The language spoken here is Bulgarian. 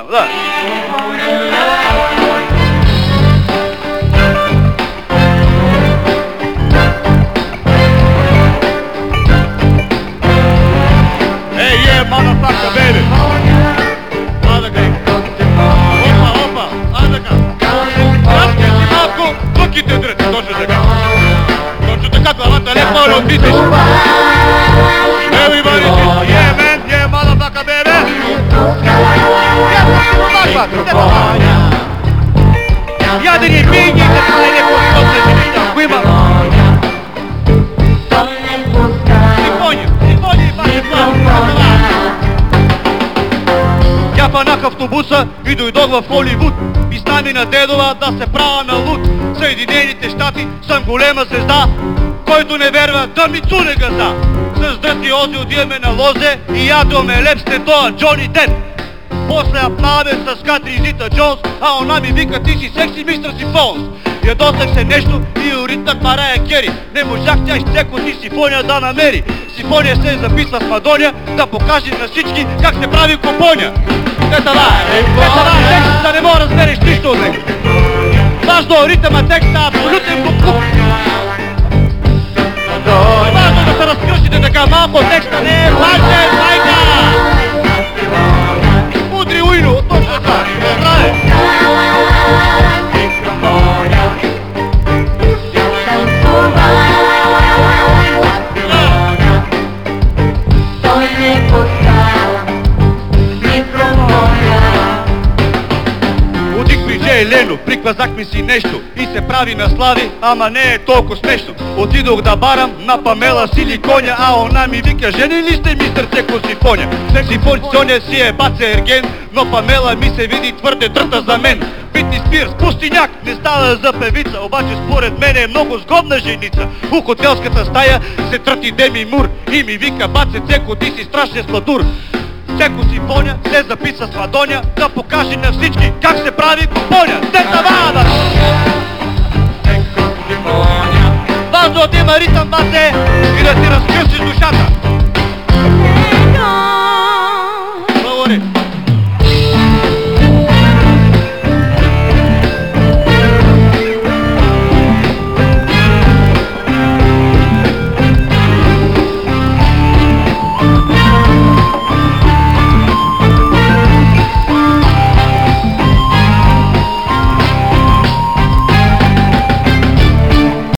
да. Ей, motherfucker, baby! Адъка! Опа! Адъка! Раскай си малко лъките дръти, точно така! Точно така, главата леко ли отвисиш! Everybody say, yeah man, yeah motherfucker, baby! Ядени пинги, така е леко отвисне, ако има! Симфония, пак Я фанах автобуса и дойдох в Холивуд. Писна ми на дедова да се правя на луд. В Съединените щати съм голема звезда. Който не верва да ми цуне газа. С дръти ози отиваме на лозе и ядваме леп след това Джони Дед. После аплаваме с Катри Зита Джонс, а она ми вика ти си секси мистер Симфонс. Ядосах се нещо и уритнах Марая Кери. Не можах тя изцеко ти Симфония да намери. Симфония се записва с Мадоня, да покаже на всички как се прави компоня. Етала текст, да не мога разбереш нищо от него. Важно ритъма текста, абсолютен бук-бук. Важно да се разкръщите така малко, текста не е важен, майка! Мудри уйно, точно така, здраве! Лено, приказахме си нещо и се прави на слави, ама не е толкова смешно. Отидох да барам на Памела Силиконя, а она ми вика, жени ли сте мистер Цеко Симфония? Симфония си е баце ерген, но Памела ми се види твърде тръта за мен. Битни Спирс, пустиняк, не става за певица, обаче според мен е много сгодна женица. У хотелската стая се тръти Деми Мур и ми вика, баце Цеко, ти си страшен сладур. Цеко Симфония се записа с Мадоня, да покаже на всички как се прави компоня. Дета вада! Важно да има ритъм, бате, и да ти разкъсиш душата.